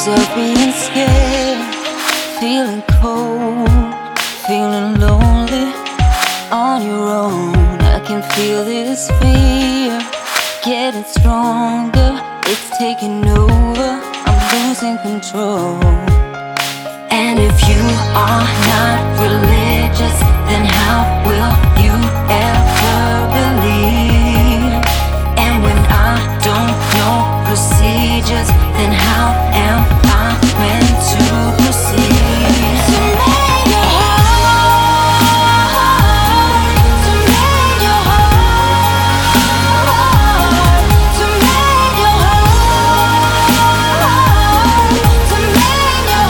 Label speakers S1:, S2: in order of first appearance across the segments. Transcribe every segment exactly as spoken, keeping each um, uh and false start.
S1: yourself being scared, feeling cold, feeling lonely on your own. I can feel this fear getting stronger, it's taking over, I'm losing control. And if you are not religious, then how will you ever believe? And when I don't know procedures, then how am I meant to proceed? To mend your heart, to mend your heart, to mend your heart, to mend your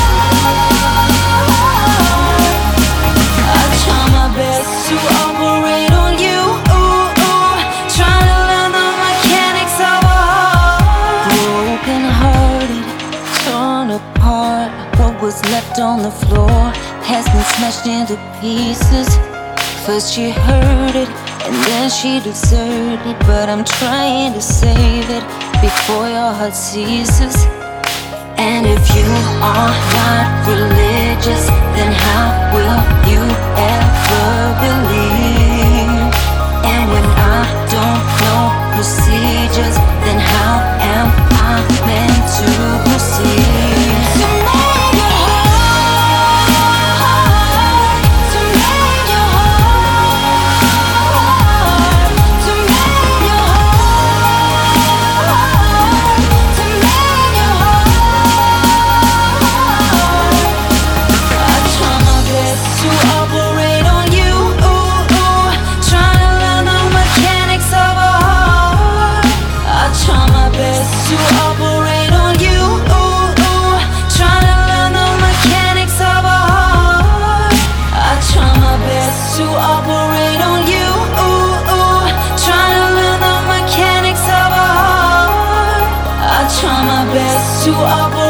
S1: heart. I try my best to operate on you, ooh, ooh, trying to learn the mechanics of a heart. Broken hearted, torn apart, what was left on the floor has been smashed into pieces. First she heard it, and then she deserted, but I'm trying to save it before your heart ceases. And if you are not religious, then how will you ever believe? And when I don't know procedures, then how am I meant to proceed? To mend your heart, to mend your heart, to mend your heart, to mend your heart. I try my best to operate on you, ooh, ooh, trying to learn the mechanics of a heart. I try my best to operate on you, ooh, ooh, trying to learn the mechanics of a heart. I try my best to operate on you, ooh, ooh, trying to learn the mechanics of a heart. I try my best to operate